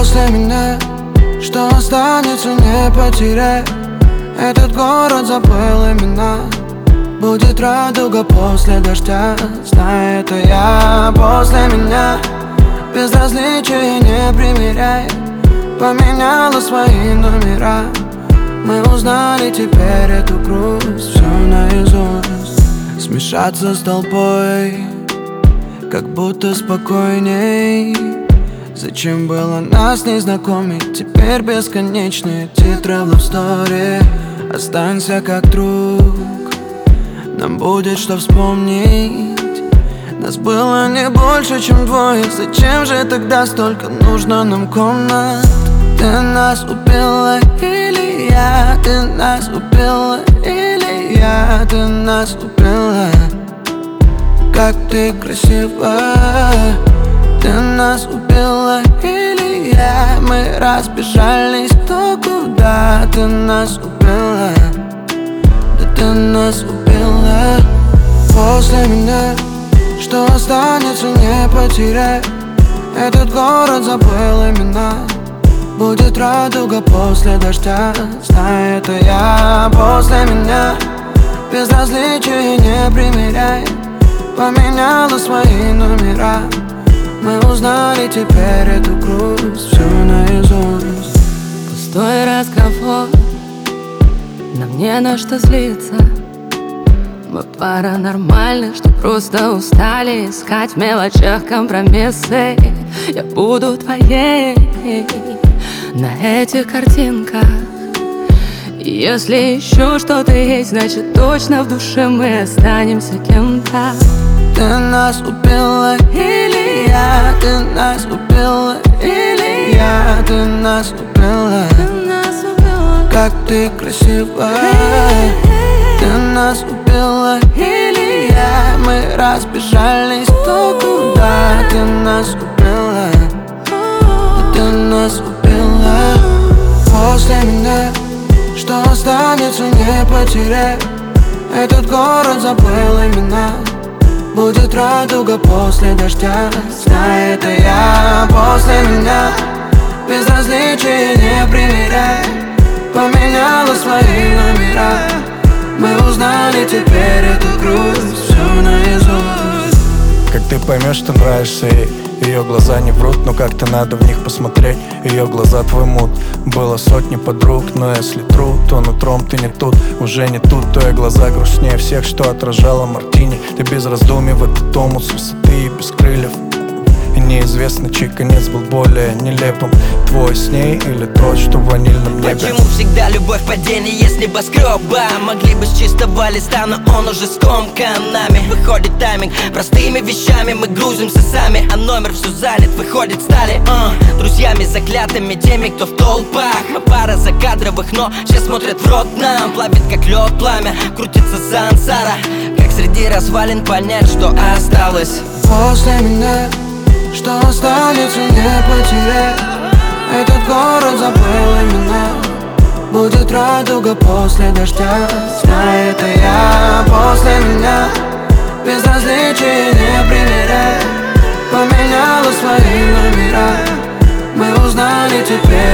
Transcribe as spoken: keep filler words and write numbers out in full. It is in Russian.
После меня что останется, не потеряй. Этот город забыл имена. Будет радуга после дождя, знай, это я. После меня безразличие не примеряй. Поменяла свои номера. Мы узнали теперь эту грусть, все наизусть. Смешаться с толпой, как будто спокойней. Зачем было нас не знакомить? Теперь бесконечные титры в love story. Останься как друг, нам будет что вспомнить. Нас было не больше, чем двое. Зачем же тогда столько нужно нам комнат? Ты нас убила или я? Ты нас убила или я? Ты нас убила. Как ты красива. Ты нас убила или я? Мы разбежались кто куда. Ты нас убила. Да ты нас убила. После меня что останется, не потеряй. Этот город забыл имена. Будет радуга после дождя, знай, это я. После меня безразличие не примеряй. Поменяла свои номера. Мы узнали теперь эту грусть, все наизусть. Пустой разговор, нам не на что злиться. Мы пара нормальных, что просто устали искать в мелочах компромиссы. Я буду твоей на этих картинках. Если еще что-то есть, значит точно в душе мы останемся кем-то. Ты нас убила или я? Ты нас убила или я? Ты нас убила. Как ты красива. Ты нас убила или я? Мы разбежались кто куда. Ты нас убила. Да ты нас убила. После меня что останется, не потеряй. Этот город забыл имена. Будет радуга после дождя, знай, это я. После меня безразличие не примеряй. Поменяла свои номера. Мы узнали теперь эту грусть, все наизусть. Как ты поймешь, что нравишься ей? Ее глаза не врут, но как-то надо в них посмотреть. Ее глаза твой мут. Было сотни подруг, но если тру, то нутром ты не тут. Уже не тут, твои глаза грустнее всех, что отражала мартини. Ты без раздумий в этот омут с высоты и без крыльев. И неизвестно, чей конец был более нелепым. Твой с ней или тот, что в ванильном небе. Почему всегда любовь падение есть небоскреба? Могли бы с чистого листа, но он уже скомкан нами. Выходит тайминг, простыми вещами мы грузимся сами. А номер все занят, выходит стали uh, друзьями заклятыми, теми, кто в толпах. Мы пара закадровых, но все смотрят в рот нам. Плавит как лед пламя, крутится сансара. Как среди развалин понять, что осталось? После меня что останется, не потеряй. Этот город забыл имена. Будет радуга после дождя, знай, это я. После меня безразличие не примеряй. Поменяла свои номера. Мы узнали теперь